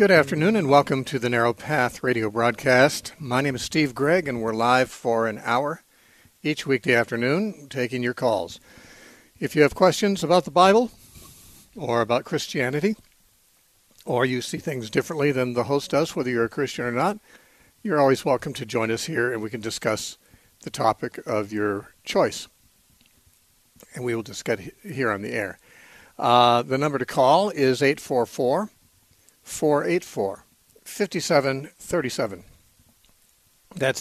Good afternoon and welcome to the Narrow Path radio broadcast. My name is Steve Gregg and we're live for an hour each weekday afternoon taking your calls. If you have questions about the Bible or about Christianity, or you see things differently than the host does, whether you're a Christian or not, you're always welcome to join us here and we can discuss the topic of your choice. And we will discuss here on the air. The number to call is 844-484-5737. That's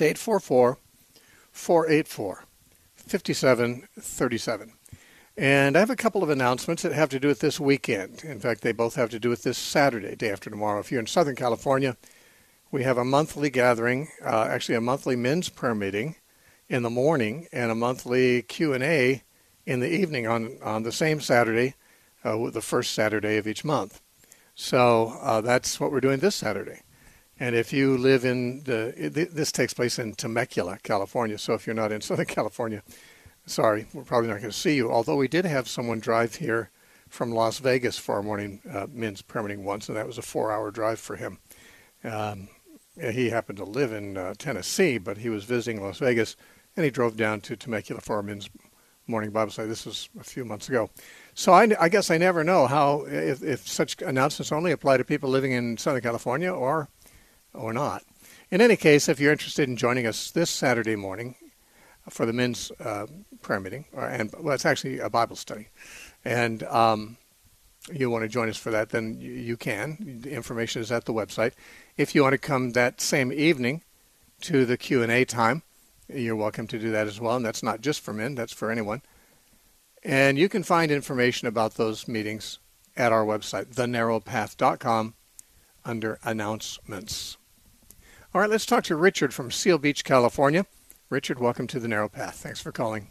844-484-5737. And I have a couple of announcements that have to do with this weekend. In fact, they both have to do with this Saturday, day after tomorrow. If you're in Southern California, we have a monthly gathering, actually a monthly men's prayer meeting in the morning and a monthly Q&A in the evening on the same Saturday, the first Saturday of each month. So that's what we're doing this Saturday. And if you live in this takes place in Temecula, California. So if you're not in Southern California, sorry, we're probably not going to see you. Although we did have someone drive here from Las Vegas for our morning men's prayer meeting once, and that was a 4-hour drive for him. He happened to live in Tennessee, but he was visiting Las Vegas, and he drove down to Temecula for our men's morning Bible study. This was a few months ago. So I guess I never know how if such announcements only apply to people living in Southern California or not. In any case, if you're interested in joining us this Saturday morning for the men's prayer meeting, it's actually a Bible study, and you want to join us for that, then you can. The information is at the website. If you want to come that same evening to the Q&A time, you're welcome to do that as well, and that's not just for men, that's for anyone. And you can find information about those meetings at our website, thenarrowpath.com, under announcements. All right, let's talk to Richard from Seal Beach, California. Richard, welcome to the Narrow Path. Thanks for calling.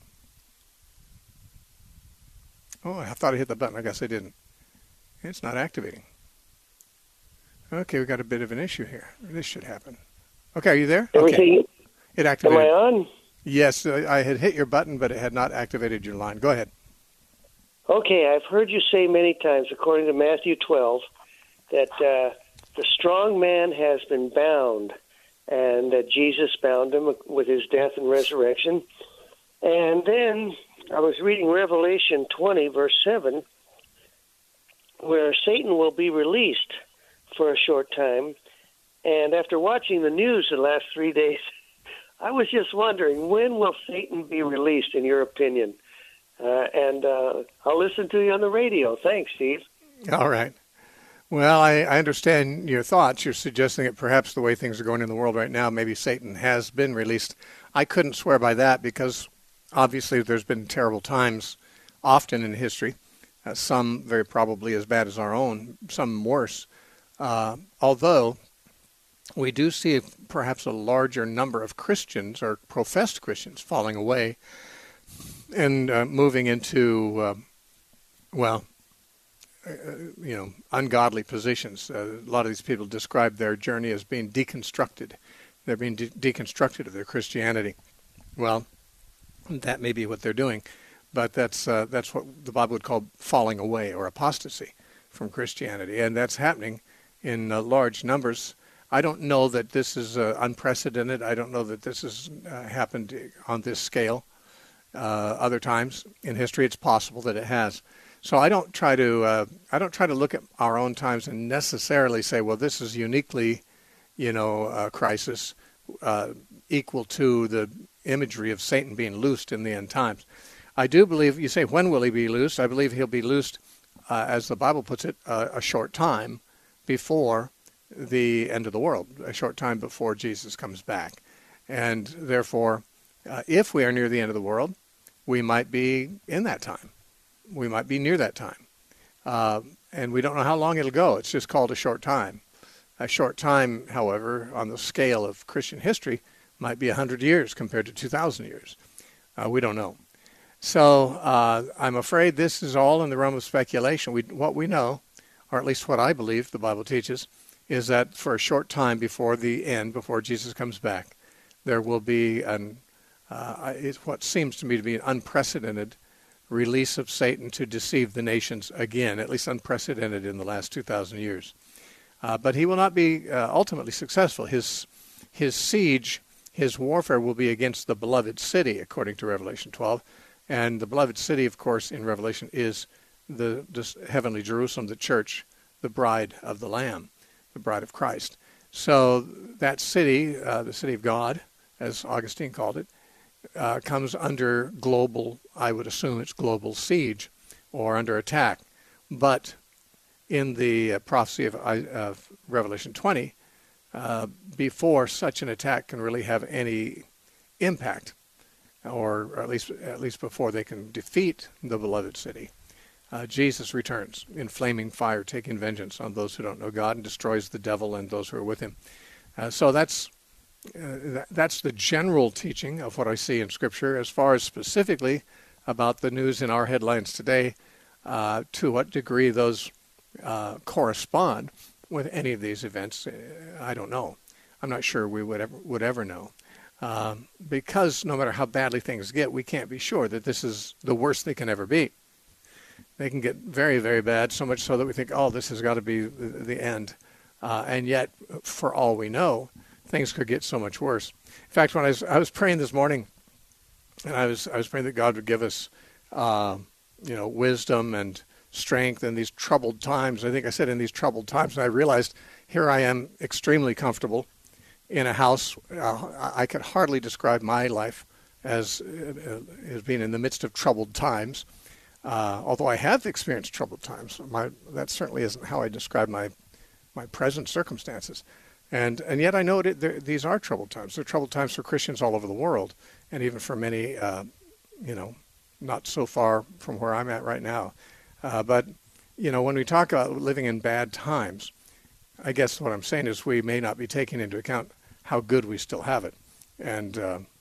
Oh, I thought I hit the button. I guess I didn't. It's not activating. Okay, we got a bit of an issue here. This should happen. Okay, are you there? Okay. It activated. Am I on? Yes, I had hit your button, but it had not activated your line. Go ahead. Okay, I've heard you say many times, according to Matthew 12, that the strong man has been bound, and that Jesus bound him with his death and resurrection. And then I was reading Revelation 20, verse 7, where Satan will be released for a short time. And after watching the news the last 3 days, I was just wondering, when will Satan be released, in your opinion? And I'll listen to you on the radio. Thanks, Steve. All right. Well, I understand your thoughts. You're suggesting that perhaps the way things are going in the world right now, maybe Satan has been released. I couldn't swear by that because obviously there's been terrible times often in history, some very probably as bad as our own, some worse. Although we do see perhaps a larger number of Christians or professed Christians falling away and moving into, ungodly positions. A lot of these people describe their journey as being deconstructed. They're being deconstructed of their Christianity. Well, that may be what they're doing, but that's what the Bible would call falling away or apostasy from Christianity, and that's happening in large numbers. I don't know that this is unprecedented. I don't know that this has happened on this scale. Other times in history, it's possible that it has. So I don't try to look at our own times and necessarily say, well, this is uniquely, a crisis equal to the imagery of Satan being loosed in the end times. I do believe, you say, when will he be loosed? I believe he'll be loosed, as the Bible puts it, a short time before the end of the world, a short time before Jesus comes back. And therefore, if we are near the end of the world, we might be in that time. We might be near that time. And we don't know how long it'll go. It's just called a short time. A short time, however, on the scale of Christian history, might be 100 years compared to 2,000 years. We don't know. So I'm afraid this is all in the realm of speculation. What we know, or at least what I believe the Bible teaches, is that for a short time before the end, before Jesus comes back, there will be what seems to me to be an unprecedented release of Satan to deceive the nations again, at least unprecedented in the last 2,000 years. But he will not be ultimately successful. His siege, his warfare will be against the beloved city, according to Revelation 12. And the beloved city, of course, in Revelation is the heavenly Jerusalem, the church, the bride of the Lamb, the bride of Christ. So that city, the city of God, as Augustine called it, comes under global, I would assume it's global siege or under attack. But in the prophecy of Revelation 20, before such an attack can really have any impact, or at least before they can defeat the beloved city, Jesus returns in flaming fire, taking vengeance on those who don't know God, and destroys the devil and those who are with him. So that's the general teaching of what I see in Scripture. As far as specifically about the news in our headlines today, to what degree those correspond with any of these events, I don't know. I'm not sure we would ever know. Because no matter how badly things get, we can't be sure that this is the worst they can ever be. They can get very, very bad, so much so that we think, oh, this has got to be the end. And yet, for all we know, things could get so much worse. In fact, when I was praying this morning, and I was praying that God would give us, wisdom and strength in these troubled times. I think I said in these troubled times, and I realized here I am extremely comfortable in a house. I could hardly describe my life as being in the midst of troubled times. Although I have experienced troubled times, that certainly isn't how I describe my present circumstances. And yet I know these are troubled times. They're troubled times for Christians all over the world, and even for many, not so far from where I'm at right now. But when we talk about living in bad times, I guess what I'm saying is we may not be taking into account how good we still have it, and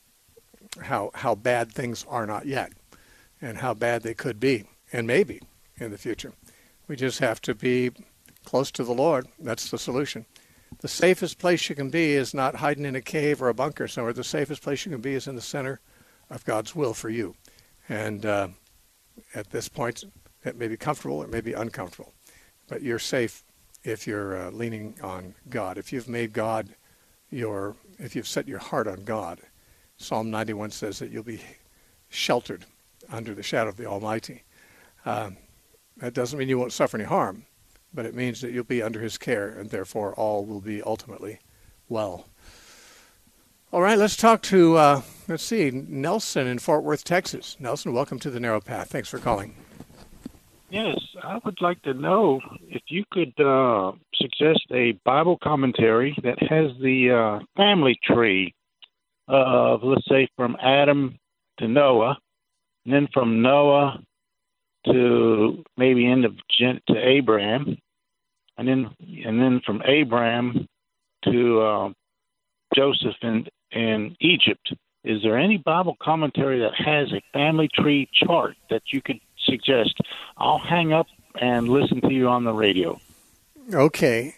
how bad things are not yet, and how bad they could be, and maybe in the future. We just have to be close to the Lord. That's the solution. The safest place you can be is not hiding in a cave or a bunker somewhere. The safest place you can be is in the center of God's will for you. And at this point, it may be comfortable, it may be uncomfortable, but you're safe if you're leaning on God. If you've made God if you've set your heart on God, Psalm 91 says that you'll be sheltered under the shadow of the Almighty. That doesn't mean you won't suffer any harm, but it means that you'll be under his care, and therefore all will be ultimately well. All right, let's talk to, Nelson in Fort Worth, Texas. Nelson, welcome to The Narrow Path. Thanks for calling. Yes, I would like to know if you could suggest a Bible commentary that has the family tree of, let's say, from Adam to Noah, and then from Noah to maybe to Abraham, and then from Abraham to Joseph in Egypt. Is there any Bible commentary that has a family tree chart that you could suggest? I'll hang up and listen to you on the radio. Okay.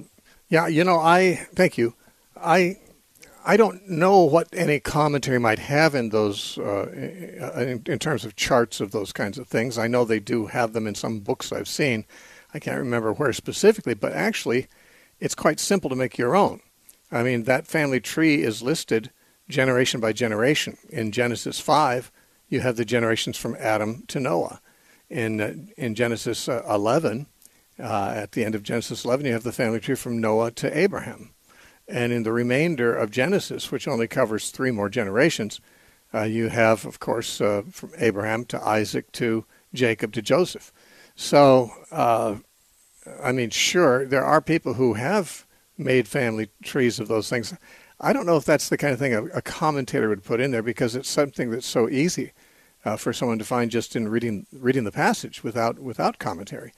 Thank you. I don't know what any commentary might have in those, in terms of charts of those kinds of things. I know they do have them in some books I've seen. I can't remember where specifically, but actually it's quite simple to make your own. I mean, that family tree is listed generation by generation. In Genesis 5, you have the generations from Adam to Noah. In Genesis 11, at the end of Genesis 11, you have the family tree from Noah to Abraham. And in the remainder of Genesis, which only covers 3 more generations, you have, of course, from Abraham to Isaac to Jacob to Joseph. So, sure, there are people who have made family trees of those things. I don't know if that's the kind of thing a commentator would put in there, because it's something that's so easy for someone to find just in reading the passage without commentary.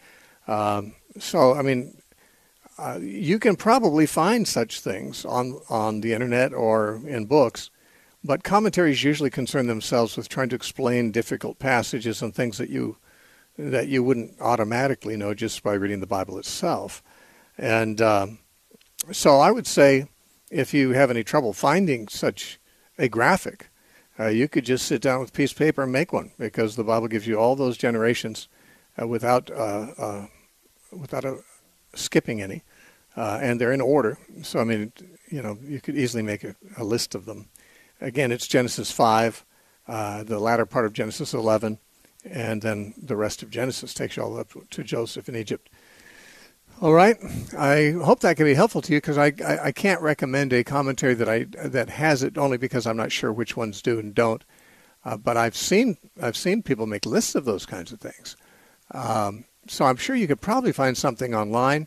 You can probably find such things on the internet or in books, but commentaries usually concern themselves with trying to explain difficult passages and things that you wouldn't automatically know just by reading the Bible itself. And so I would say, if you have any trouble finding such a graphic, you could just sit down with a piece of paper and make one, because the Bible gives you all those generations without skipping any. and they're in order. So, I mean, you could easily make a list of them. Again, it's Genesis 5, the latter part of Genesis 11, and then the rest of Genesis takes you all up to Joseph in Egypt. All right. I hope that can be helpful to you, because I can't recommend a commentary that has it, only because I'm not sure which ones do and don't. But I've seen people make lists of those kinds of things. So I'm sure you could probably find something online,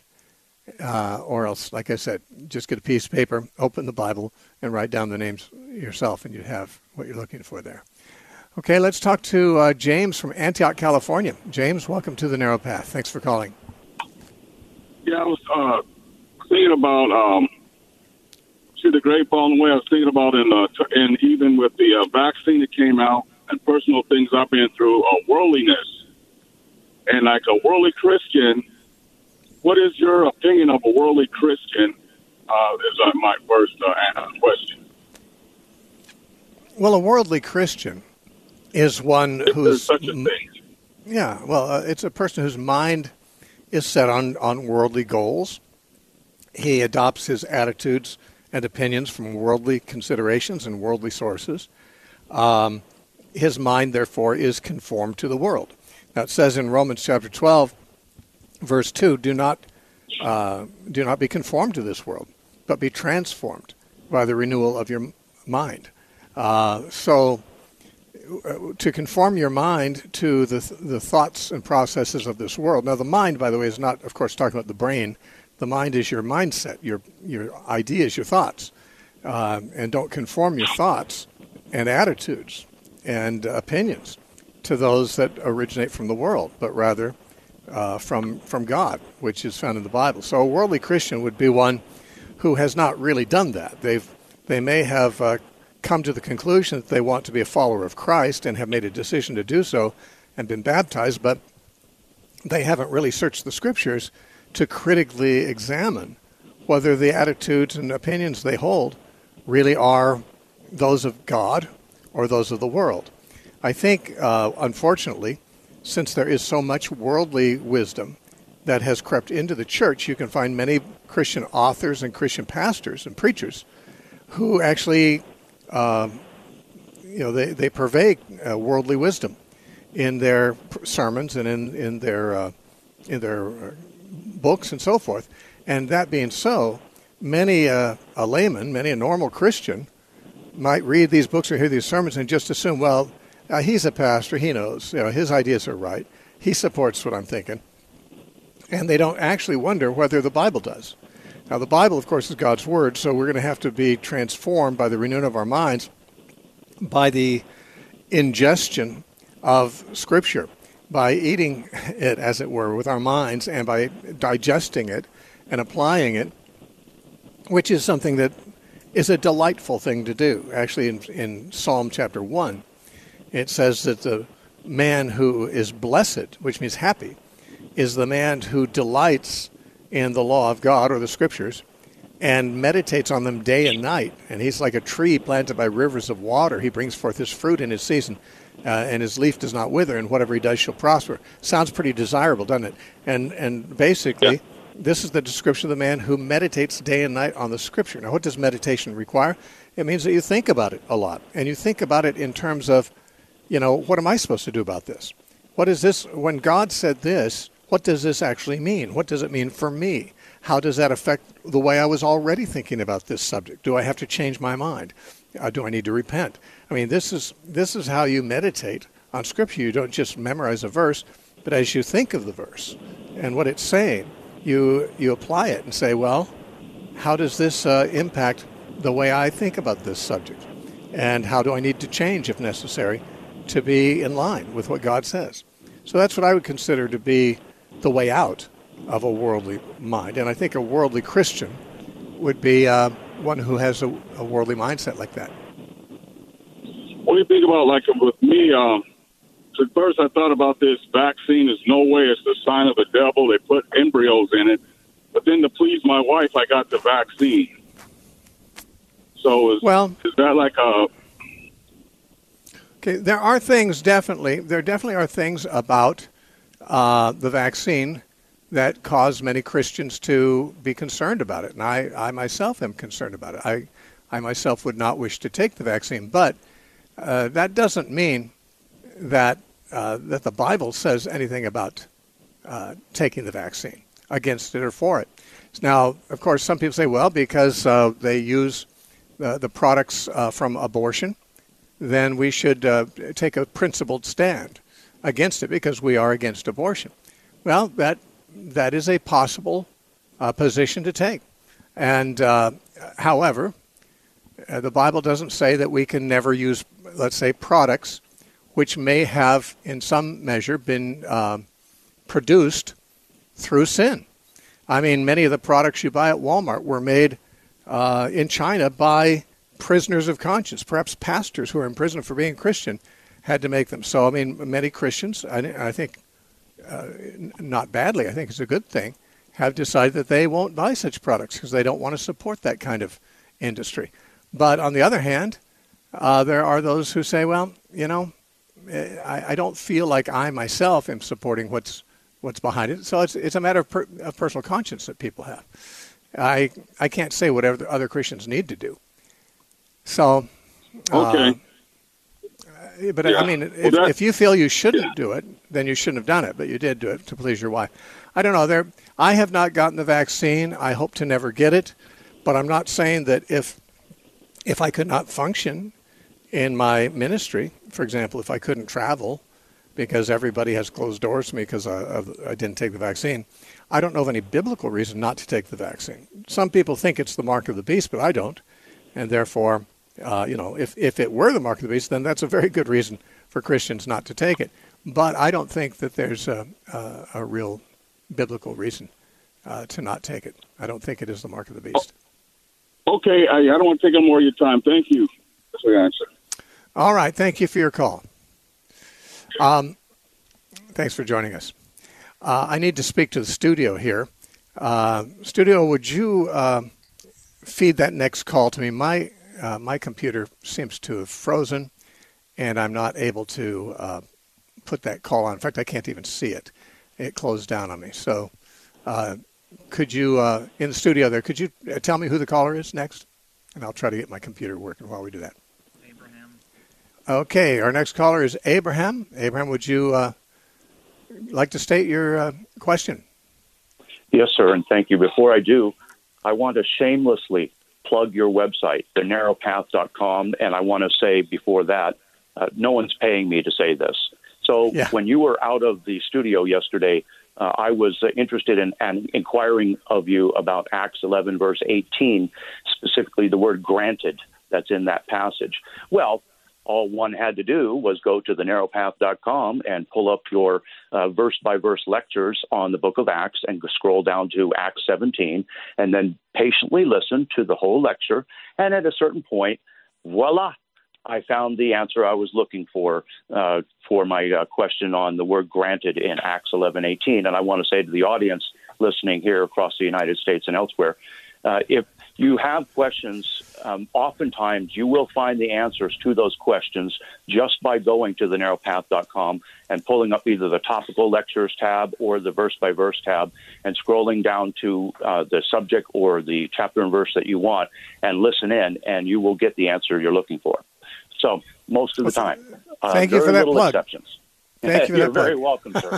or else, like I said, just get a piece of paper, open the Bible, and write down the names yourself, and you have what you're looking for there. Okay, let's talk to James from Antioch, California. James, welcome to The Narrow Path. Thanks for calling. Yeah, I was thinking about see the great falling away. I was thinking about and even with the vaccine that came out and personal things I've been through, worldliness, and like a worldly Christian. What is your opinion of a worldly Christian? Is my first question. Well, a worldly Christian is one who's such a thing. Yeah, well, it's a person whose mind is set on worldly goals. He adopts his attitudes and opinions from worldly considerations and worldly sources. His mind, therefore, is conformed to the world. Now, it says in Romans chapter 12, verse 2, do not be conformed to this world, but be transformed by the renewal of your mind. So to conform your mind to the thoughts and processes of this world. Now, the mind, by the way, is not, of course, talking about the brain. The mind is your mindset, your ideas, your thoughts. And don't conform your thoughts and attitudes and opinions to those that originate from the world, but rather from God, which is found in the Bible. So a worldly Christian would be one who has not really done that. They may have come to the conclusion that they want to be a follower of Christ and have made a decision to do so and been baptized, but they haven't really searched the Scriptures to critically examine whether the attitudes and opinions they hold really are those of God or those of the world. I think, unfortunately, since there is so much worldly wisdom that has crept into the church, you can find many Christian authors and Christian pastors and preachers who actually, they purvey worldly wisdom in their sermons and in their books and so forth. And that being so, many a layman, many a normal Christian might read these books or hear these sermons and just assume, well, he's a pastor, he knows, his ideas are right, he supports what I'm thinking. And they don't actually wonder whether the Bible does. Now, the Bible, of course, is God's Word, so we're going to have to be transformed by the renewing of our minds, by the ingestion of Scripture, by eating it, as it were, with our minds, and by digesting it and applying it, which is something that is a delightful thing to do. Actually, in Psalm chapter 1, it says that the man who is blessed, which means happy, is the man who delights in the law of God or the Scriptures and meditates on them day and night. And he's like a tree planted by rivers of water. He brings forth his fruit in his season, and his leaf does not wither, and whatever he does shall prosper. Sounds pretty desirable, doesn't it? And basically, this is the description of the man who meditates day and night on the Scripture. Now, what does meditation require? It means that you think about it a lot, and you think about it in terms of, what am I supposed to do about this? What is this? When God said this, what does this actually mean? What does it mean for me? How does that affect the way I was already thinking about this subject? Do I have to change my mind? Do I need to repent? I mean, this is how you meditate on Scripture. You don't just memorize a verse, but as you think of the verse and what it's saying, you apply it and say, well, how does this impact the way I think about this subject? And how do I need to change, if necessary, to be in line with what God says? So that's what I would consider to be the way out of a worldly mind. And I think a worldly Christian would be one who has a worldly mindset like that. What do you think about, like, with me, at first I thought about this vaccine is no way it's the sign of the devil. They put embryos in it. But then to please my wife, I got the vaccine. So is that like a... Okay, there are things there definitely are things about the vaccine that cause many Christians to be concerned about it. And I myself am concerned about it. I myself would not wish to take the vaccine, but that doesn't mean that that the Bible says anything about taking the vaccine, against it or for it. Now, of course, some people say, well, because they use the products from abortion, then we should take a principled stand against it because we are against abortion. Well, that is a possible position to take. And however, the Bible doesn't say that we can never use, let's say, products which may have in some measure been produced through sin. I mean, many of the products you buy at Walmart were made in China by prisoners of conscience. Perhaps pastors who are in prison for being Christian had to make them. So, I mean, many Christians, I think, not badly, I think it's a good thing, have decided that they won't buy such products because they don't want to support that kind of industry. But on the other hand, there are those who say, well, you know, I don't feel like I myself am supporting what's behind it. So it's a matter of personal conscience that people have. I can't say whatever other Christians need to do. So, okay. But Yeah. I mean, Well, if you feel you shouldn't do it, then you shouldn't have done it. But you did do it to please your wife. I don't know. I have not gotten the vaccine. I hope to never get it. But I'm not saying that if I could not function in my ministry, for example, if I couldn't travel because everybody has closed doors to me because I didn't take the vaccine, I don't know of any biblical reason not to take the vaccine. Some people think it's the mark of the beast, but I don't. And therefore, if it were the mark of the beast, then that's a very good reason for Christians not to take it. But I don't think that there's a real biblical reason to not take it. I don't think it is the mark of the beast. Okay, I don't want to take up more of your time. Thank you for the answer. All right. Thank you for your call. Thanks for joining us. I need to speak to the studio here. Studio, would you feed that next call to me? My computer seems to have frozen, and I'm not able to put that call on. In fact, I can't even see it. It closed down on me. So could you, in the studio there, could you tell me who the caller is next? And I'll try to get my computer working while we do that. Abraham. Okay, our next caller is Abraham. Abraham, would you like to state your question? Yes, sir, and thank you. Before I do, I want to shamelessly plug your website, thenarrowpath.com, and I want to say before that, no one's paying me to say this. So When you were out of the studio yesterday, I was interested in inquiring of you about Acts 11, verse 18, specifically the word granted that's in that passage. Well, all one had to do was go to thenarrowpath.com and pull up your verse-by-verse lectures on the book of Acts and scroll down to Acts 17 and then patiently listen to the whole lecture. And at a certain point, voila, I found the answer I was looking for my question on the word granted in Acts 11:18. And I want to say to the audience listening here across the United States and elsewhere, if you have questions, oftentimes you will find the answers to those questions just by going to thenarrowpath.com and pulling up either the topical lectures tab or the verse-by-verse tab and scrolling down to the subject or the chapter and verse that you want and listen in, and you will get the answer you're looking for. So most of the time. Thank you for that plug. Exceptions. Thank you for You're that plug. very welcome, sir.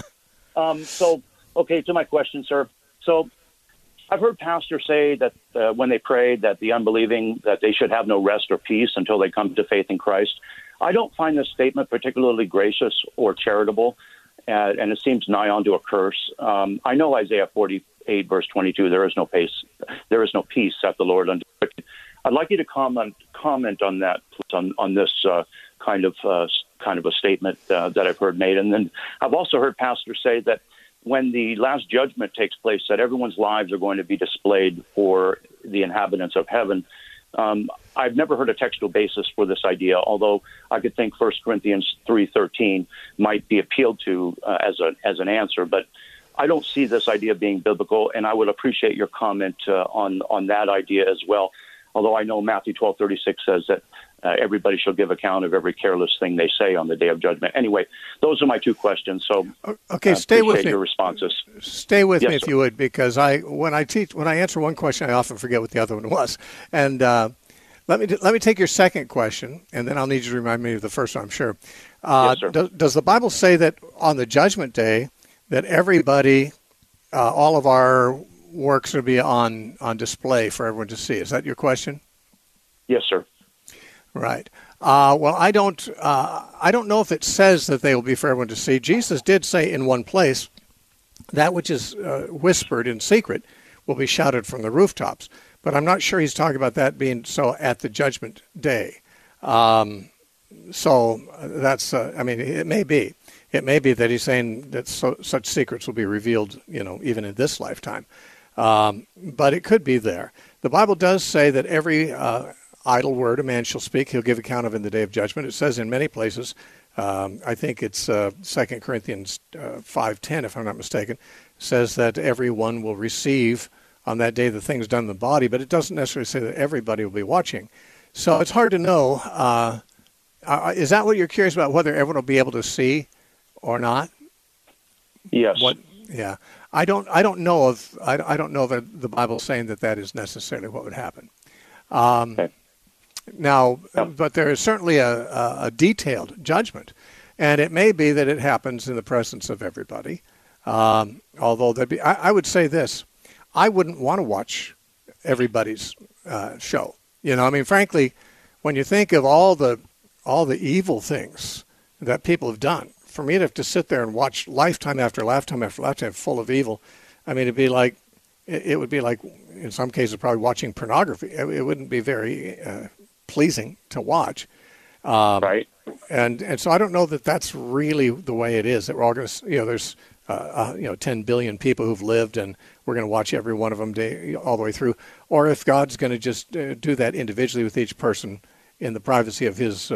Okay, to my question, sir. So I've heard pastors say that when they pray that the unbelieving, that they should have no rest or peace until they come to faith in Christ. I don't find this statement particularly gracious or charitable, and it seems nigh on to a curse. I know Isaiah 48, verse 22, there is no peace, saith the Lord unto the wicked. I'd like you to comment on that, on this kind of a statement that I've heard made. And then I've also heard pastors say that when the last judgment takes place, that everyone's lives are going to be displayed for the inhabitants of heaven. I've never heard a textual basis for this idea, although I could think 1 Corinthians 3:13 might be appealed to as an answer. But I don't see this idea being biblical, and I would appreciate your comment on that idea as well. Although I know Matthew 12:36 says that everybody shall give account of every careless thing they say on the day of judgment. Anyway, those are my two questions. So, okay, stay with me. Your responses. Stay with Yes, me if sir. you would, because when I answer one question, I often forget what the other one was. And let me take your second question, and then I'll need you to remind me of the first one, I'm sure. Yes, sir. Does the Bible say that on the judgment day that everybody, all of our works will be on display for everyone to see? Is that your question? Yes, sir. Right. Well, I don't know if it says that they will be for everyone to see. Jesus did say in one place, that which is whispered in secret will be shouted from the rooftops. But I'm not sure he's talking about that being so at the judgment day. So that's, it may be. It may be that he's saying that such secrets will be revealed, even in this lifetime. But it could be there. The Bible does say that every idle word a man shall speak, he'll give account of in the day of judgment. It says in many places, I think it's 2 Corinthians 5:10, if I'm not mistaken, says that everyone will receive on that day the things done in the body, but it doesn't necessarily say that everybody will be watching. So it's hard to know. Is that what you're curious about, whether everyone will be able to see or not? Yes. Yeah. I don't know of the Bible saying that is necessarily what would happen. Okay. Now, Yep. but there is certainly a detailed judgment, and it may be that it happens in the presence of everybody. Although I would say this: I wouldn't want to watch everybody's show. Frankly, when you think of all the evil things that people have done, for me to have to sit there and watch lifetime after lifetime after lifetime full of evil, it would be like, in some cases, probably watching pornography. It wouldn't be very pleasing to watch. Right. And so I don't know that that's really the way it is, that we're all going to, there's 10 billion people who've lived, and we're going to watch every one of them all the way through. Or if God's going to just do that individually with each person in the privacy of his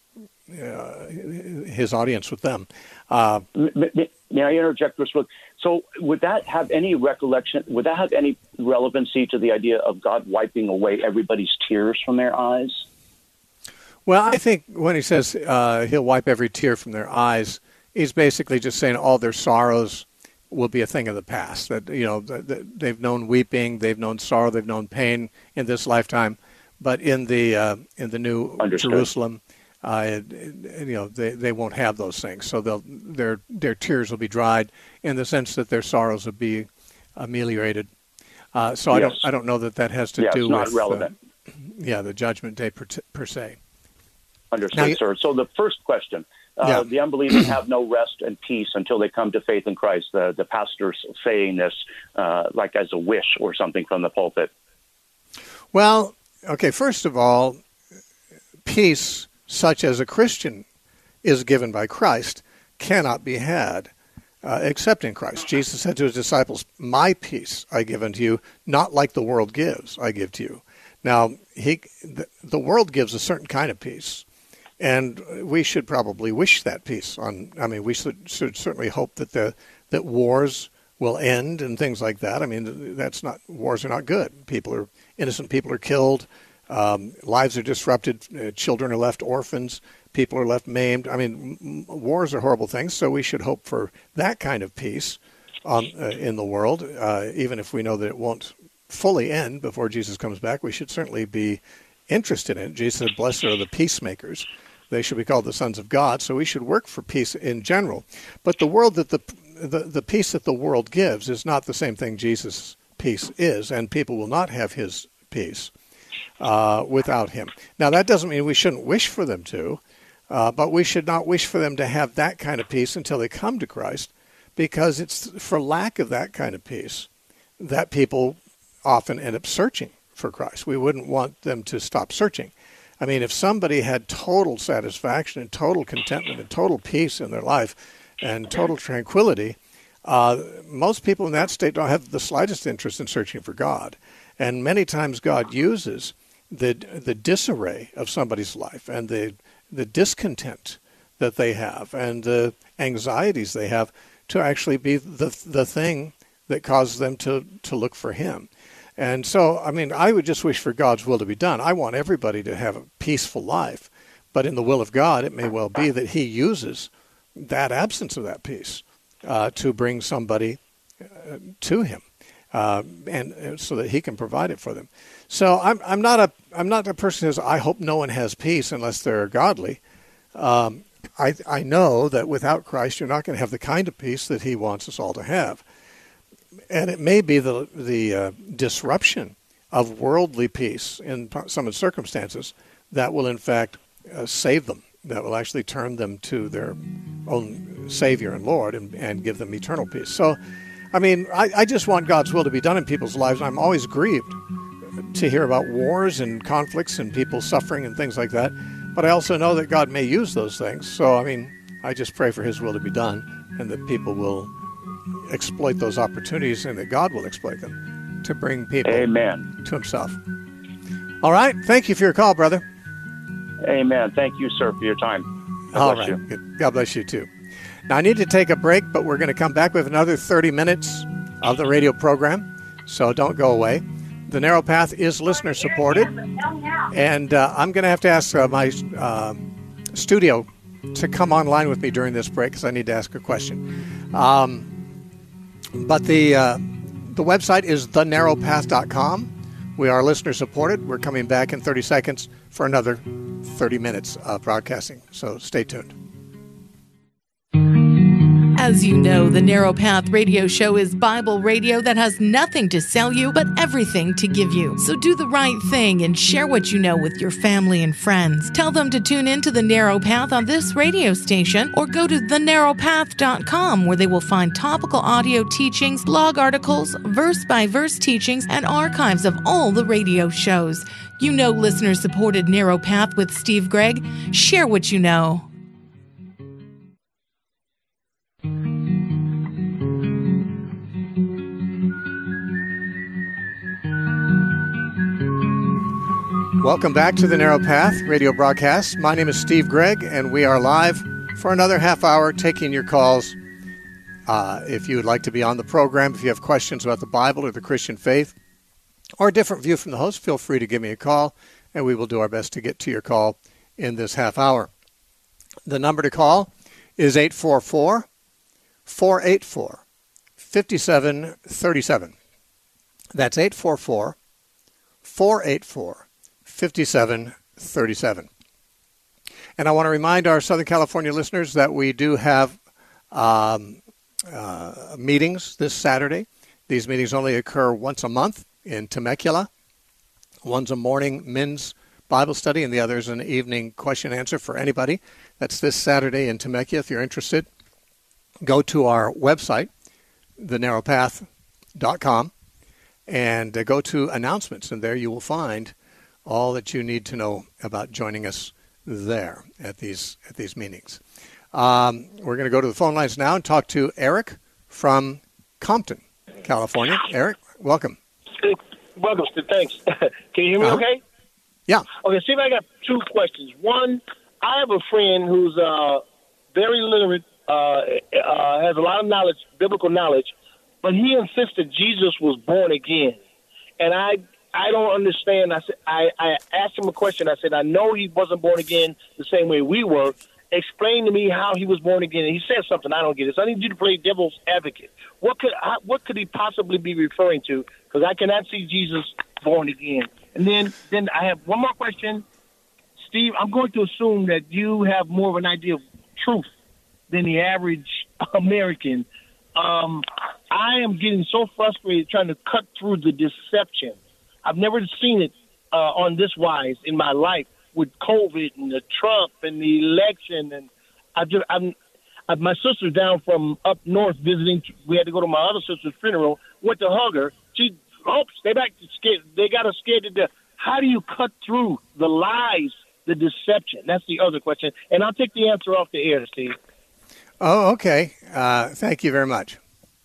audience with them. May I interject this? So would that have any relevancy to the idea of God wiping away everybody's tears from their eyes? Well, I think when he says he'll wipe every tear from their eyes, he's basically just saying all their sorrows will be a thing of the past. That they've known weeping, they've known sorrow, they've known pain in this lifetime, but in the new Understood. Jerusalem, they won't have those things. So their tears will be dried in the sense that their sorrows will be ameliorated. So Yes. I don't know that has to Yeah, do it's not with relevant. the judgment day per se. Understood, sir. So the first question, the unbelievers have no rest and peace until they come to faith in Christ. The pastor's saying this like as a wish or something from the pulpit. Well, okay, first of all, peace such as a Christian is given by Christ cannot be had except in Christ. Jesus said to his disciples, "My peace I give unto you, not like the world gives, I give to you." Now, the world gives a certain kind of peace, and we should probably wish that peace on. We should certainly hope that wars will end and things like that. Wars are not good. Innocent people are killed. Lives are disrupted. Children are left orphans. People are left maimed. Wars are horrible things, so we should hope for that kind of peace in the world, even if we know that it won't fully end before Jesus comes back. We should certainly be interested in it. Jesus said, "Blessed are the peacemakers. They should be called the sons of God." So we should work for peace in general. But the world that the peace that the world gives is not the same thing Jesus' peace is, and people will not have his peace without him. Now, that doesn't mean we shouldn't wish for them to, but we should not wish for them to have that kind of peace until they come to Christ, because it's for lack of that kind of peace that people often end up searching for Christ. We wouldn't want them to stop searching. If somebody had total satisfaction and total contentment and total peace in their life and total tranquility, most people in that state don't have the slightest interest in searching for God. And many times God uses the disarray of somebody's life and the discontent that they have and the anxieties they have to actually be the thing that causes them to look for him. And so, I mean, I would just wish for God's will to be done. I want everybody to have a peaceful life. But in the will of God, it may well be that he uses that absence of that peace to bring somebody to him, and so that he can provide it for them. So I'm not a person who says, I hope no one has peace unless they're godly. I know that without Christ, you're not going to have the kind of peace that he wants us all to have. And it may be the disruption of worldly peace in some of the circumstances that will, in fact, save them, that will actually turn them to their own Savior and Lord and give them eternal peace. So, I mean, I just want God's will to be done in people's lives. I'm always grieved to hear about wars and conflicts and people suffering and things like that. But I also know that God may use those things. So, I mean, I just pray for his will to be done and that people will exploit those opportunities and that God will exploit them to bring people Amen. To himself. All right. Thank you for your call, brother. Amen. Thank you, sir, for your time. All right. Good. God bless you, too. Now, I need to take a break, but we're going to come back with another 30 minutes of the radio program, so don't go away. The Narrow Path is listener-supported, and I'm going to have to ask my studio to come online with me during this break because I need to ask a question. But the website is thenarrowpath.com. We are listener-supported. We're coming back in 30 seconds for another 30 minutes of broadcasting, so stay tuned. As you know, the Narrow Path radio show is Bible radio that has nothing to sell you, but everything to give you. So do the right thing and share what you know with your family and friends. Tell them to tune in to the Narrow Path on this radio station, or go to thenarrowpath.com, where they will find topical audio teachings, blog articles, verse-by-verse teachings, and archives of all the radio shows. You know, listener-supported Narrow Path with Steve Gregg. Share what you know. Welcome back to the Narrow Path radio broadcast. My name is Steve Gregg, and we are live for another half hour taking your calls. If you would like to be on the program, if you have questions about the Bible or the Christian faith, or a different view from the host, feel free to give me a call, and we will do our best to get to your call in this half hour. The number to call is 844-484-5737. That's 844-484-5737. And I want to remind our Southern California listeners that we do have meetings this Saturday. These meetings only occur once a month in Temecula. One's a morning men's Bible study, and the other is an evening question answer for anybody. That's this Saturday in Temecula. If you're interested, go to our website, thenarrowpath.com, and go to announcements, and there you will find all that you need to know about joining us there at these meetings. We're going to go to the phone lines now and talk to Eric from Compton, California. Eric, welcome. Hey, welcome, Steve. Thanks. Can you hear me okay? Yeah. Okay, Steve, I got two questions. One, I have a friend who's very literate, has a lot of knowledge, biblical knowledge, but he insists that Jesus was born again. And I don't understand. I asked him a question. I said, I know he wasn't born again the same way we were. Explain to me how he was born again. And he said something I don't get it. So I need you to play devil's advocate. What could he possibly be referring to? Because I cannot see Jesus born again. And then I have one more question. Steve, I'm going to assume that you have more of an idea of truth than the average American. I am getting so frustrated trying to cut through the deception. I've never seen it on this wise in my life with COVID and the Trump and the election. And my sister's down from up north visiting. We had to go to my other sister's funeral. Went to hug her. She they got us scared to death. How do you cut through the lies, the deception? That's the other question. And I'll take the answer off the air, Steve. Oh, okay. Thank you very much.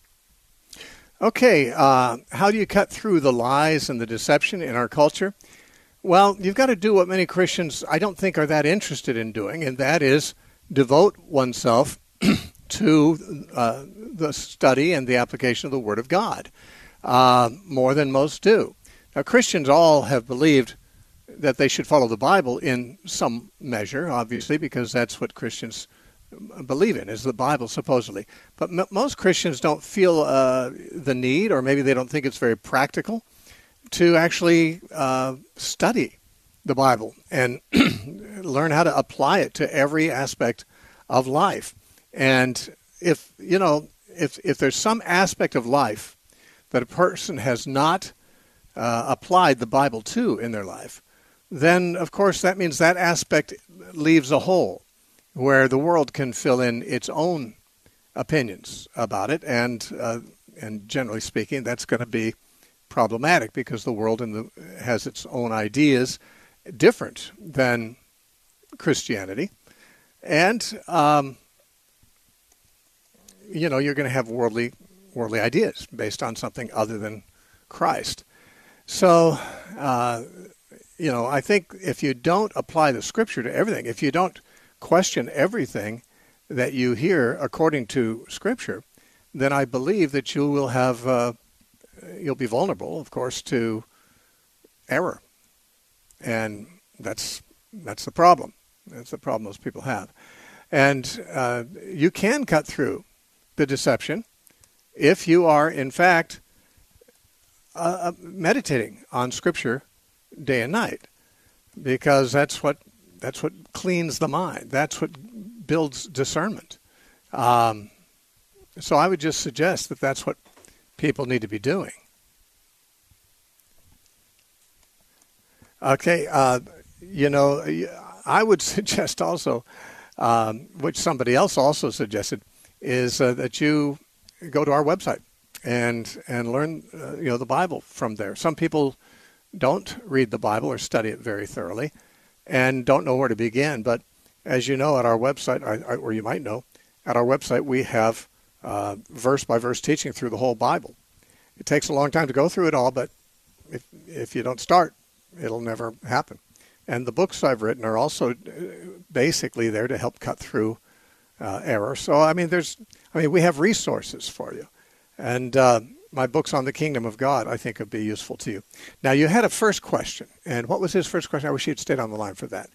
Okay, how do you cut through the lies and the deception in our culture? Well, you've got to do what many Christians I don't think are that interested in doing, and that is devote oneself to the study and the application of the Word of God, more than most do. Christians all have believed that they should follow the Bible in some measure, obviously, because that's what Christians believe in, is the Bible, supposedly. But most Christians don't feel the need, or maybe they don't think it's very practical, to actually study the Bible and learn how to apply it to every aspect of life. And if there's some aspect of life that a person has not applied the Bible to in their life, then, of course, that means that aspect leaves a hole where the world can fill in its own opinions about it. And generally speaking, that's going to be problematic because the world has its own ideas different than Christianity. And, you're going to have worldly ideas based on something other than Christ. So, I think if you don't apply the Scripture to everything, if you don't question everything that you hear according to Scripture, then I believe that you will you'll be vulnerable, of course, to error. And that's the problem. That's the problem most people have. And you can cut through the deception if you are, in fact, meditating on Scripture day and night, because that's what cleans the mind. That's what builds discernment. So I would just suggest that that's what people need to be doing. Okay, I would suggest also, which somebody else also suggested, is that you go to our website and learn the Bible from there. Some people don't read the Bible or study it very thoroughly and don't know where to begin. But as you know, at our website, or you might know, at our website we have verse-by-verse teaching through the whole Bible. It takes a long time to go through it all, but if you don't start, it'll never happen. And the books I've written are also basically there to help cut through error. So, we have resources for you. And my books on the Kingdom of God, I think, would be useful to you. Now, you had a first question. And what was his first question? I wish he'd stayed on the line for that.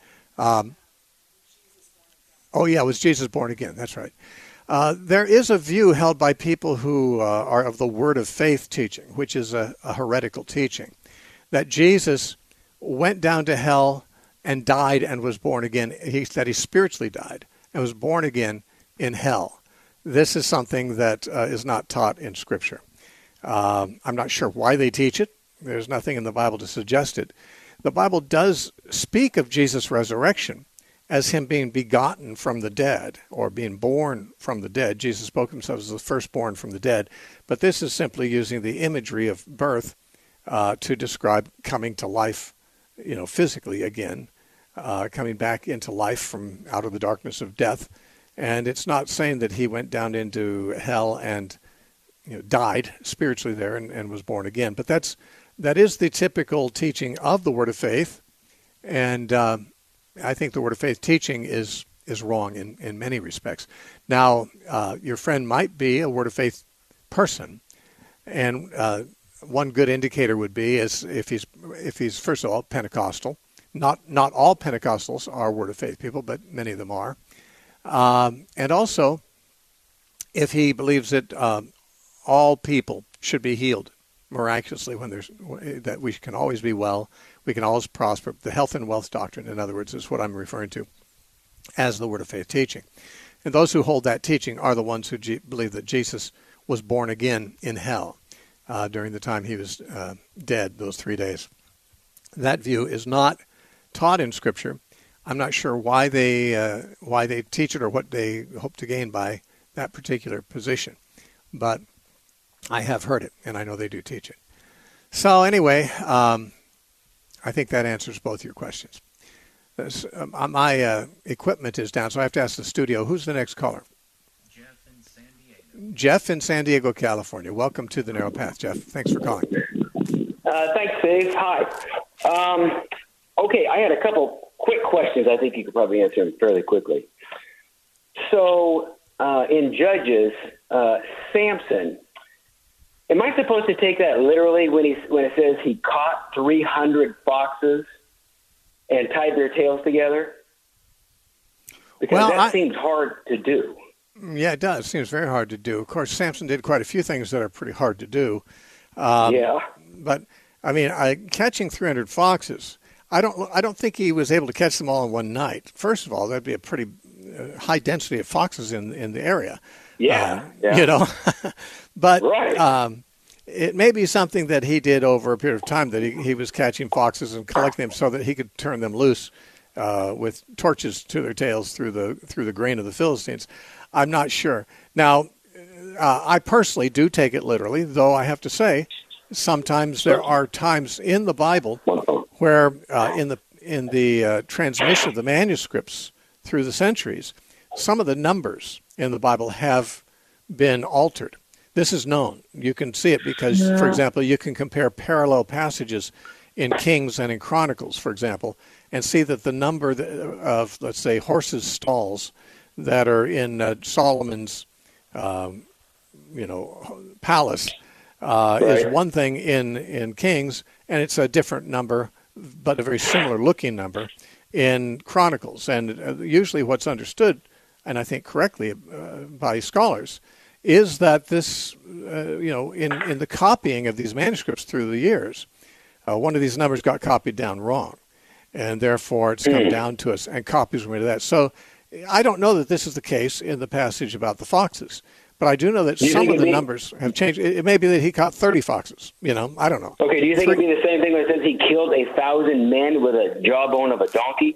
Was Jesus born again? That's right. There is a view held by people who are of the Word of Faith teaching, which is a heretical teaching, that Jesus went down to hell and died and was born again. That he spiritually died and was born again in hell. This is something that is not taught in Scripture. I'm not sure why they teach it. There's nothing in the Bible to suggest it. The Bible does speak of Jesus' resurrection as him being begotten from the dead, or being born from the dead. Jesus spoke of himself as the firstborn from the dead. But this is simply using the imagery of birth to describe coming to life, physically again, coming back into life from out of the darkness of death. And it's not saying that he went down into hell and died spiritually there and was born again. But that is the typical teaching of the Word of Faith. And I think the Word of Faith teaching is wrong in many respects. Now, your friend might be a Word of Faith person, and one good indicator would be is if he's first of all Pentecostal. Not all Pentecostals are Word of Faith people, but many of them are. And also, if he believes that all people should be healed miraculously, that we can always be well, we can always prosper. The health and wealth doctrine, in other words, is what I'm referring to as the Word of Faith teaching. And those who hold that teaching are the ones who believe that Jesus was born again in hell during the time he was dead, those 3 days. That view is not taught in Scripture. I'm not sure why they teach it or what they hope to gain by that particular position, but I have heard it, and I know they do teach it. So anyway, I think that answers both your questions. My equipment is down, so I have to ask the studio, who's the next caller? Jeff in San Diego. Jeff in San Diego, California. Welcome to the Narrow Path, Jeff. Thanks for calling. Thanks, Dave. Hi. Okay, I had a couple quick questions. I think you could probably answer them fairly quickly. So in Judges, Samson, am I supposed to take that literally when it says he caught 300 foxes and tied their tails together? Because that seems hard to do. Yeah, it does. It seems very hard to do. Of course, Samson did quite a few things that are pretty hard to do. But I mean, catching 300 foxes, I don't think he was able to catch them all in one night. First of all, that'd be a pretty high density of foxes in the area. Yeah. You know, but it may be something that he did over a period of time, that he was catching foxes and collecting them so that he could turn them loose with torches to their tails through the grain of the Philistines. I'm not sure. Now, I personally do take it literally, though I have to say, sometimes there are times in the Bible where in the transmission of the manuscripts through the centuries, some of the numbers in the Bible have been altered. This is known. You can see it because, for example, you can compare parallel passages in Kings and in Chronicles, for example, and see that the number of, let's say, horses' stalls that are in Solomon's, palace is one thing in Kings, and it's a different number, but a very similar looking number in Chronicles. And usually what's understood, and I think correctly by scholars, is that this, in the copying of these manuscripts through the years, one of these numbers got copied down wrong, and therefore it's come down to us, and copies were made of that. So I don't know that this is the case in the passage about the foxes, but I do know that some of the numbers have changed. It may be that he caught 30 foxes. I don't know. Okay, do you think it'd be the same thing when it says he killed 1,000 men with a jawbone of a donkey?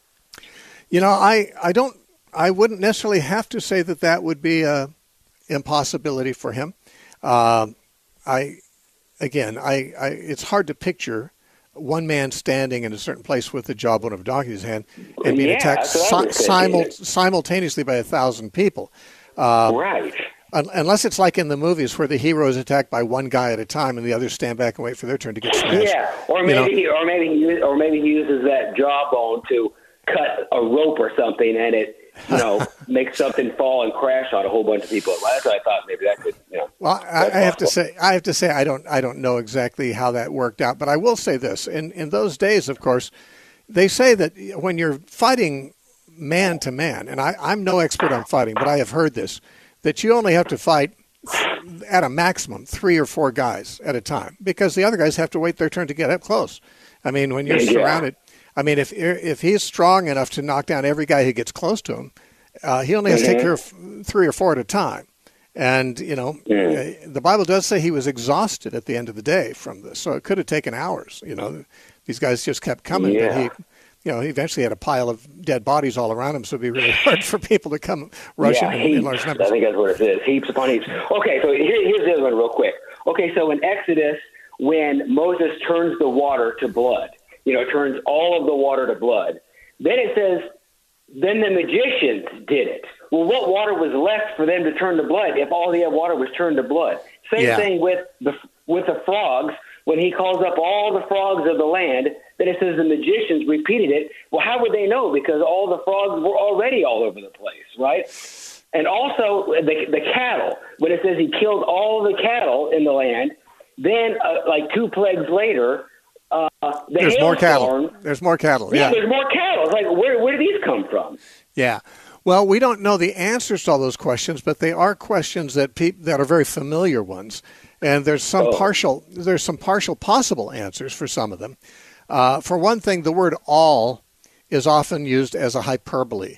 I wouldn't necessarily have to say that would be a impossibility for him. It's hard to picture one man standing in a certain place with the jawbone of a donkey in his hand and being attacked simultaneously by 1,000 people. Right. Unless it's like in the movies where the hero is attacked by one guy at a time and the others stand back and wait for their turn to get smashed. Yeah, or maybe he uses that jawbone to cut a rope or something, and it makes something fall and crash on a whole bunch of people. That's what I thought. Maybe that could. Well, I have to say I don't know exactly how that worked out, but I will say this: in those days, of course, they say that when you're fighting man to man, and I'm no expert on fighting, but I have heard this, that you only have to fight at a maximum 3 or 4 guys at a time, because the other guys have to wait their turn to get up close. I mean, when you're surrounded. I mean, if he's strong enough to knock down every guy who gets close to him, he only has to take care of 3 or 4 at a time. And, the Bible does say he was exhausted at the end of the day from this. So it could have taken hours. These guys just kept coming. But he eventually had a pile of dead bodies all around him. So it'd be really hard for people to come rushing in large numbers. I think that's what it is. Heaps upon heaps. Okay, so here's the other one real quick. Okay, so in Exodus, when Moses turns the water to blood, turns all of the water to blood. Then it says, then the magicians did it. Well, what water was left for them to turn to blood if all the water was turned to blood? Same thing with the frogs. When he calls up all the frogs of the land, then it says the magicians repeated it. Well, how would they know? Because all the frogs were already all over the place, right? And also the cattle. When it says he killed all the cattle in the land, then like 2 plagues later, there's more cattle. There's more cattle. Yeah, there's more cattle. It's like, where do these come from? Yeah. Well, we don't know the answers to all those questions, but they are questions that are very familiar ones, and there's some partial possible answers for some of them. For one thing, the word "all" is often used as a hyperbole.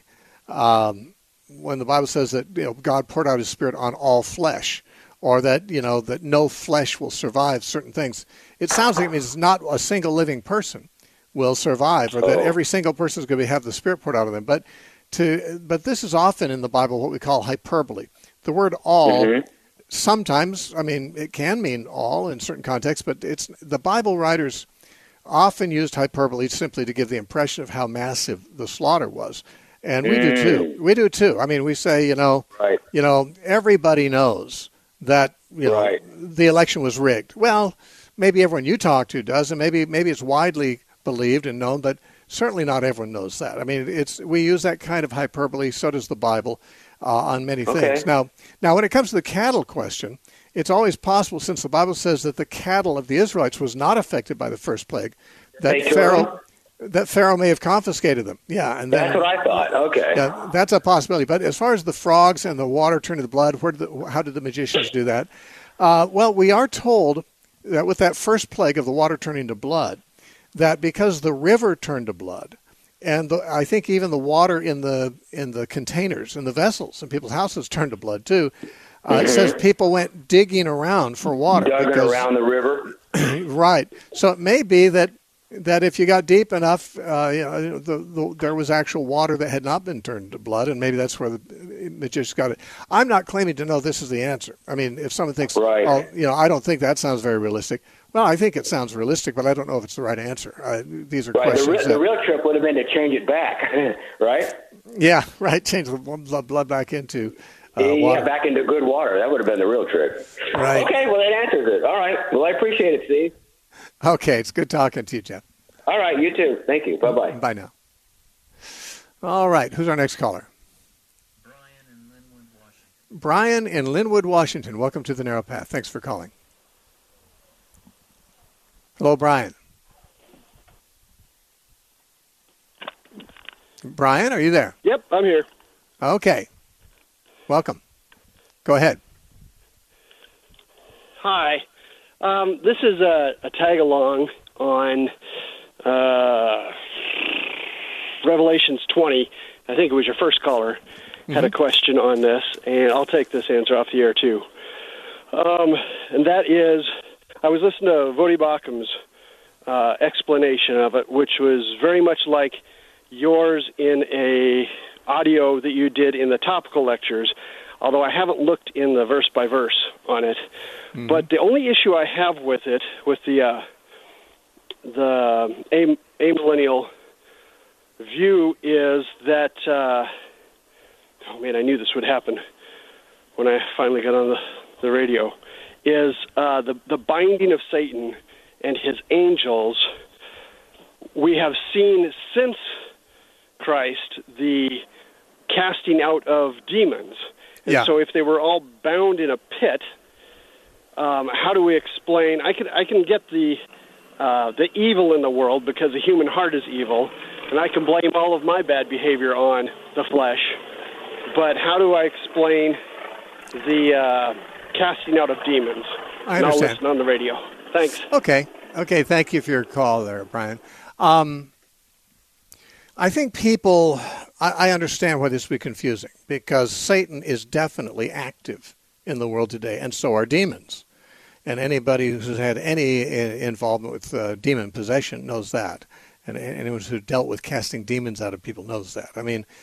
When the Bible says that God poured out His Spirit on all flesh, or that that no flesh will survive certain things, it sounds like it means not a single living person will survive, or that every single person is going to have the Spirit poured out of them. But this is often in the Bible what we call hyperbole. The word "all" sometimes, it can mean all in certain contexts, but the Bible writers often used hyperbole simply to give the impression of how massive the slaughter was. And we do too. We do too. We say, everybody knows that the election was rigged. Well, maybe everyone you talk to does, and maybe it's widely believed and known, but certainly not everyone knows that. We use that kind of hyperbole. So does the Bible. on many things. Now, when it comes to the cattle question, it's always possible, since the Bible says that the cattle of the Israelites was not affected by the first plague, that Pharaoh may have confiscated them. Yeah, and that's what I thought. Okay, yeah, that's a possibility. But as far as the frogs and the water turning to blood, how did the magicians do that? Well, we are told that with that first plague of the water turning to blood, that because the river turned to blood, and I think even the water in the containers, in the vessels, in people's houses turned to blood too. It says people went digging around for water. Dug around the river. Right. So it may be that if you got deep enough, there was actual water that had not been turned to blood, and maybe that's where the magicians got it. I'm not claiming to know this is the answer. I mean, if someone thinks, I don't think that sounds very realistic. Well, I think it sounds realistic, but I don't know if it's the right answer. These are questions. The real trick would have been to change it back, right? Yeah, right. Change the blood back into water. Back into good water. That would have been the real trick. Right. Okay, well, that answers it. All right. Well, I appreciate it, Steve. Okay, it's good talking to you, Jeff. All right, you too. Thank you. Bye-bye. Bye now. All right, who's our next caller? Brian in Linwood, Washington. Brian in Linwood, Washington. Welcome to the Narrow Path. Thanks for calling. Hello, Brian. Brian, are you there? Yep, I'm here. Okay. Welcome. Go ahead. Hi. This is a tag-along on Revelations 20. I think it was your first caller had a question on this, and I'll take this answer off the air, too. And that is, I was listening to Voddie Baucham's explanation of it, which was very much like yours in a audio that you did in the topical lectures, although I haven't looked in the verse-by-verse on it. Mm-hmm. But the only issue I have with it, with the amillennial view, is that, I knew this would happen when I finally got on the radio, is the binding of Satan and his angels. We have seen since Christ the casting out of demons. And so if they were all bound in a pit, how do we explain? I can get the evil in the world because the human heart is evil, and I can blame all of my bad behavior on the flesh. But how do I explain the casting out of demons? I understand. And I'll listen on the radio. Thanks. Okay. Thank you for your call there, Brian. I think people, I understand why this would be confusing, because Satan is definitely active in the world today, and so are demons. And anybody who's had any involvement with demon possession knows that. And anyone who dealt with casting demons out of people knows that. I mean,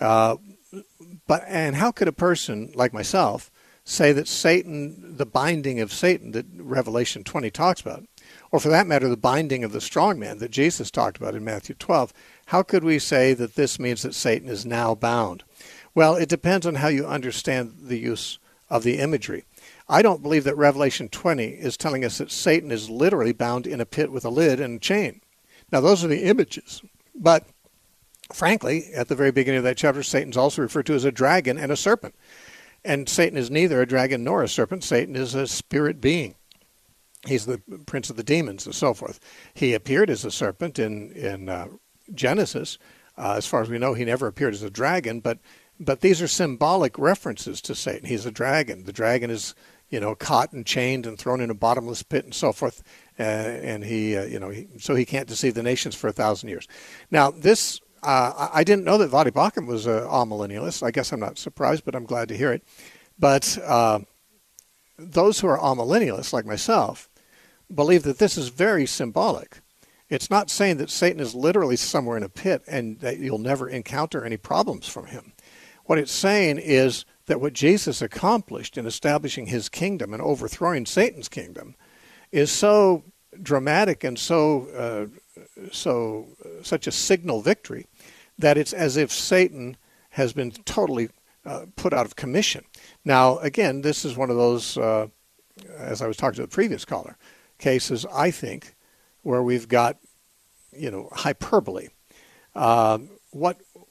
and how could a person like myself say that Satan, the binding of Satan that Revelation 20 talks about, or for that matter, the binding of the strong man that Jesus talked about in Matthew 12, how could we say that this means that Satan is now bound? Well, it depends on how you understand the use of the imagery. I don't believe that Revelation 20 is telling us that Satan is literally bound in a pit with a lid and a chain. Now, those are the images. But frankly, at the very beginning of that chapter, Satan's also referred to as a dragon and a serpent. And Satan is neither a dragon nor a serpent. Satan is a spirit being. He's the prince of the demons and so forth. He appeared as a serpent in Genesis. As far as we know, he never appeared as a dragon, but these are symbolic references to Satan. He's a dragon. The dragon is, caught and chained and thrown in a bottomless pit and so forth, and so he can't deceive the nations for 1,000 years. Now, this, I didn't know that Voddie Baucham was an amillennialist. I guess I'm not surprised, but I'm glad to hear it. But those who are amillennialists, like myself, believe that this is very symbolic. It's not saying that Satan is literally somewhere in a pit and that you'll never encounter any problems from him. What it's saying is that what Jesus accomplished in establishing his kingdom and overthrowing Satan's kingdom is so dramatic and such a signal victory that it's as if Satan has been totally put out of commission. Now, again, this is one of those, as I was talking to the previous caller, cases, I think, where we've got, hyperbole. What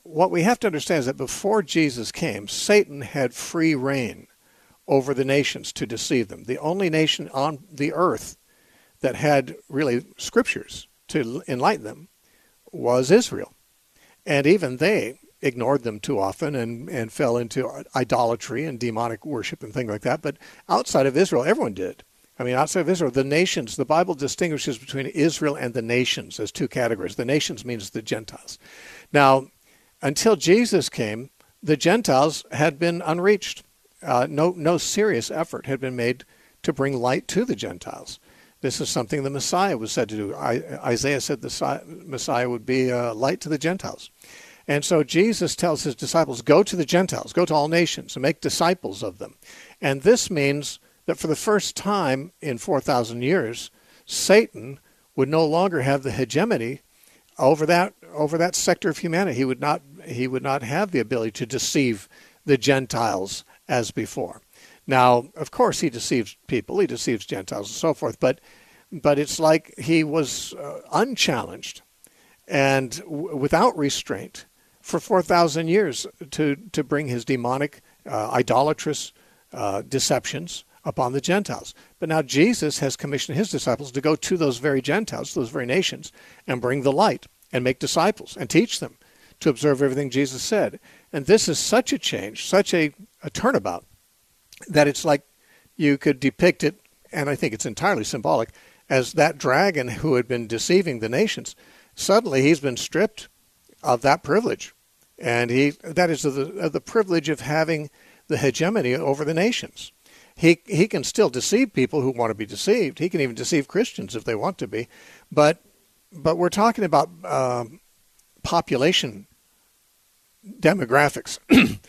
what we have to understand is that before Jesus came, Satan had free reign over the nations to deceive them. The only nation on the earth that had really scriptures to enlighten them was Israel. And even they ignored them too often and fell into idolatry and demonic worship and things like that. But outside of Israel, everyone did. I mean, outside of Israel, the nations, the Bible distinguishes between Israel and the nations as two categories. The nations means the Gentiles. Now, until Jesus came, the Gentiles had been unreached. No serious effort had been made to bring light to the Gentiles. This is something the Messiah was said to do. Isaiah said the Messiah would be a light to the Gentiles. And so Jesus tells his disciples, go to the Gentiles, go to all nations, and make disciples of them. And this means that for the first time in 4,000 years, Satan would no longer have the hegemony over that sector of humanity. He would not have the ability to deceive the Gentiles as before. Now, of course, he deceives people, he deceives Gentiles and so forth, but it's like he was unchallenged and without restraint for 4,000 years to bring his demonic, idolatrous deceptions upon the Gentiles. But now Jesus has commissioned his disciples to go to those very Gentiles, those very nations, and bring the light and make disciples and teach them to observe everything Jesus said. And this is such a change, such a turnabout, that it's like you could depict it, and I think it's entirely symbolic, as that dragon who had been deceiving the nations. Suddenly he's been stripped of that privilege. And that is the privilege of having the hegemony over the nations. He can still deceive people who want to be deceived. He can even deceive Christians if they want to be. But we're talking about population demographics.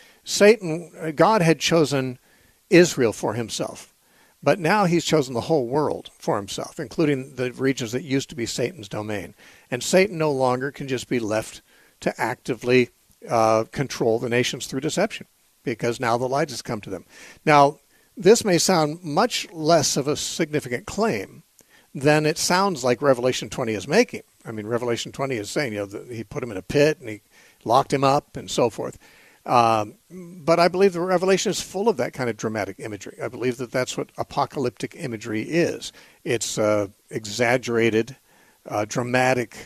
God had chosen Israel for himself, but now he's chosen the whole world for himself, including the regions that used to be Satan's domain. And Satan no longer can just be left to actively control the nations through deception, because now the light has come to them. Now, this may sound much less of a significant claim than it sounds like Revelation 20 is making. I mean, Revelation 20 is saying, that he put him in a pit and he locked him up and so forth. But I believe the Revelation is full of that kind of dramatic imagery. I believe that that's what apocalyptic imagery is. It's exaggerated, dramatic,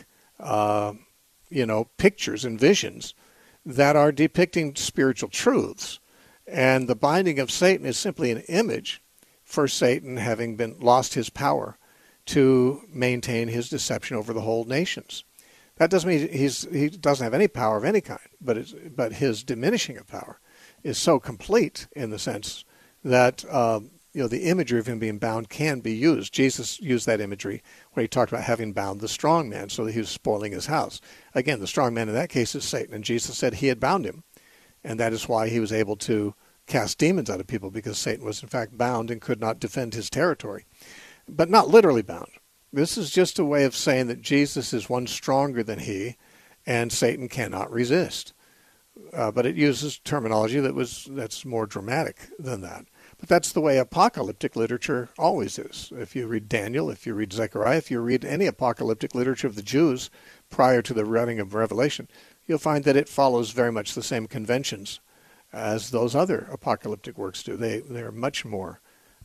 pictures and visions that are depicting spiritual truths. And the binding of Satan is simply an image for Satan having lost his power to maintain his deception over the whole nations. That doesn't mean he doesn't have any power of any kind, but his diminishing of power is so complete in the sense that the imagery of him being bound can be used. Jesus used that imagery when he talked about having bound the strong man so that he was spoiling his house. Again, the strong man in that case is Satan, and Jesus said he had bound him, and that is why he was able to cast demons out of people, because Satan was in fact bound and could not defend his territory, but not literally bound. This is just a way of saying that Jesus is one stronger than he, and Satan cannot resist. But it uses terminology that's more dramatic than that. But that's the way apocalyptic literature always is. If you read Daniel, if you read Zechariah, if you read any apocalyptic literature of the Jews prior to the writing of Revelation, you'll find that it follows very much the same conventions as those other apocalyptic works do. They're much more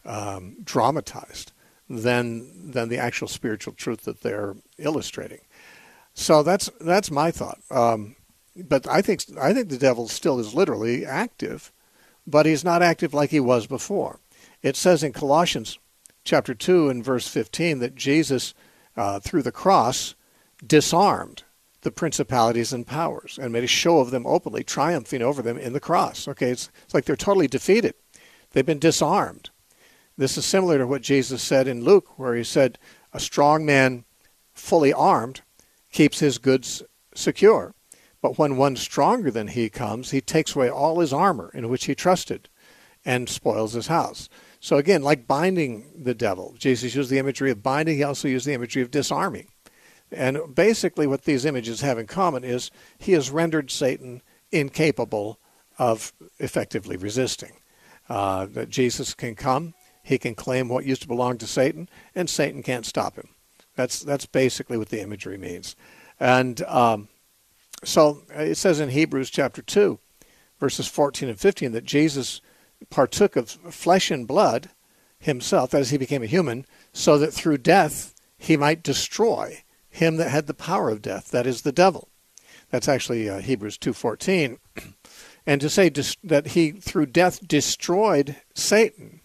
dramatized than the actual spiritual truth that they're illustrating. So that's my thought. But I think the devil still is literally active, but he's not active like he was before. It says in Colossians chapter 2 and verse 15 that Jesus, through the cross, disarmed the principalities and powers and made a show of them openly, triumphing over them in the cross. Okay, it's like they're totally defeated. They've been disarmed. This is similar to what Jesus said in Luke, where he said, a strong man fully armed keeps his goods secure. But when one stronger than he comes, he takes away all his armor in which he trusted and spoils his house. So again, like binding the devil, Jesus used the imagery of binding. He also used the imagery of disarming. And basically what these images have in common is he has rendered Satan incapable of effectively resisting. That Jesus can come, he can claim what used to belong to Satan, and Satan can't stop him. That's basically what the imagery means. And So it says in Hebrews chapter 2, verses 14 and 15, that Jesus partook of flesh and blood himself, that is, he became a human, so that through death he might destroy him that had the power of death, that is, the devil. That's actually Hebrews 2:14. And to say that he, through death, destroyed Satan,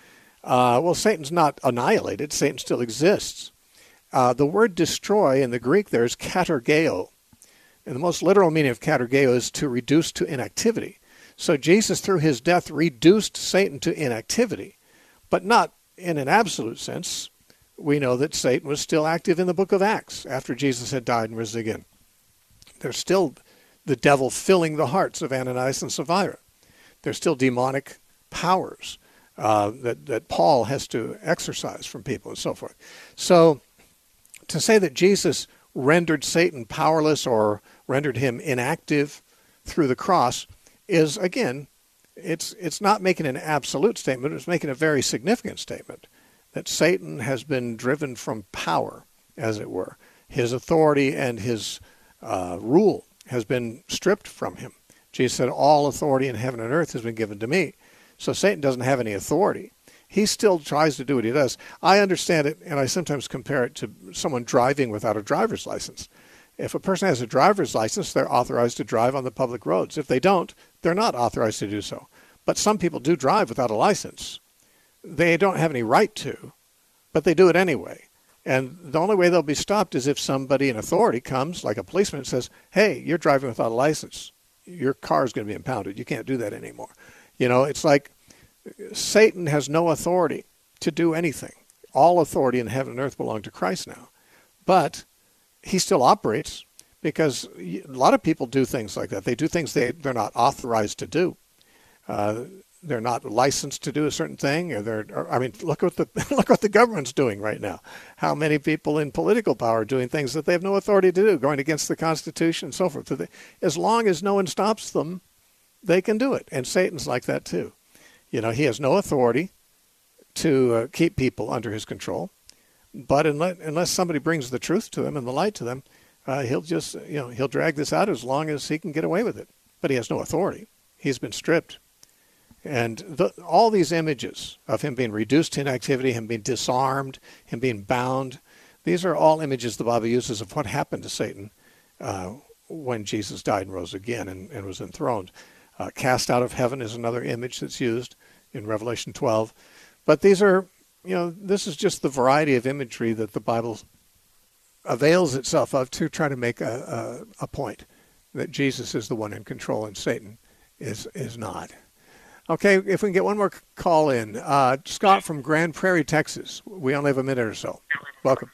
well, Satan's not annihilated. Satan still exists. The word destroy in the Greek there is katergeo. And the most literal meaning of katergeo is to reduce to inactivity. So Jesus, through his death, reduced Satan to inactivity, but not in an absolute sense. We know that Satan was still active in the book of Acts after Jesus had died and risen again. There's still the devil filling the hearts of Ananias and Sapphira. There's still demonic powers that Paul has to exorcise from people and so forth. So to say that Jesus rendered Satan powerless or rendered him inactive through the cross is, again, it's not making an absolute statement. It's making a very significant statement that Satan has been driven from power, as it were. His authority and his rule has been stripped from him. Jesus said, all authority in heaven and earth has been given to me. So Satan doesn't have any authority. He still tries to do what he does. I understand it, and I sometimes compare it to someone driving without a driver's license. If a person has a driver's license, they're authorized to drive on the public roads. If they don't, they're not authorized to do so. But some people do drive without a license. They don't have any right to, but they do it anyway. And the only way they'll be stopped is if somebody in authority comes, like a policeman, and says, hey, you're driving without a license. Your car is going to be impounded. You can't do that anymore. You know, it's like Satan has no authority to do anything. All authority in heaven and earth belong to Christ now. But he still operates because a lot of people do things like that. They do things they're not authorized to do. They're not licensed to do a certain thing, look what the government's doing right now. How many people in political power are doing things that they have no authority to do, going against the Constitution and so forth. As long as no one stops them, they can do it. And Satan's like that too. You know, he has no authority to keep people under his control, but unless somebody brings the truth to them and the light to them, he'll just, he'll drag this out as long as he can get away with it. But he has no authority. He's been stripped. And all these images of him being reduced to inactivity, him being disarmed, him being bound, these are all images the Bible uses of what happened to Satan when Jesus died and rose again and was enthroned. Cast out of heaven is another image that's used in Revelation 12. But these are, this is just the variety of imagery that the Bible avails itself of to try to make a point that Jesus is the one in control and Satan is not. Okay, if we can get one more call in. Scott from Grand Prairie, Texas. We only have a minute or so. Welcome.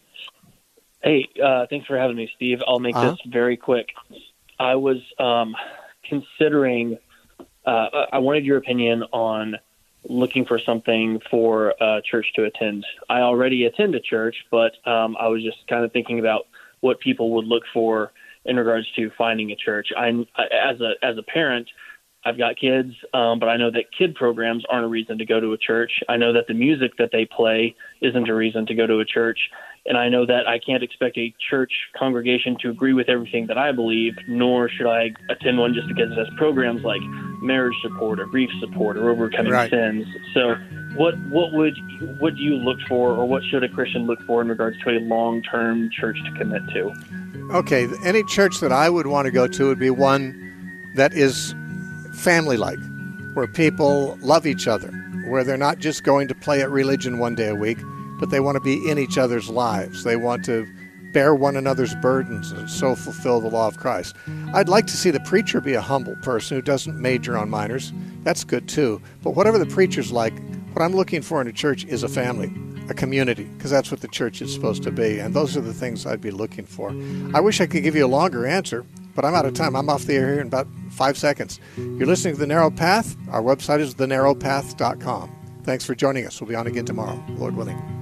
Hey, thanks for having me, Steve. I'll make this very quick. I was considering, I wanted your opinion on looking for something for a church to attend. I already attend a church, but I was just kind of thinking about what people would look for in regards to finding a church. As a parent, I've got kids, but I know that kid programs aren't a reason to go to a church. I know that the music that they play isn't a reason to go to a church. And I know that I can't expect a church congregation to agree with everything that I believe, nor should I attend one just because it has programs like marriage support or grief support or overcoming sins. So what do you look for, or what should a Christian look for in regards to a long-term church to commit to? Okay, any church that I would want to go to would be one that is family-like, where people love each other, where they're not just going to play at religion one day a week, but they want to be in each other's lives. They want to bear one another's burdens and so fulfill the law of Christ. I'd like to see the preacher be a humble person who doesn't major on minors. That's good too. But whatever the preacher's like, what I'm looking for in a church is a family, a community, because that's what the church is supposed to be. And those are the things I'd be looking for. I wish I could give you a longer answer, but I'm out of time. I'm off the air here in about 5 seconds. You're listening to The Narrow Path. Our website is thenarrowpath.com. Thanks for joining us. We'll be on again tomorrow, Lord willing.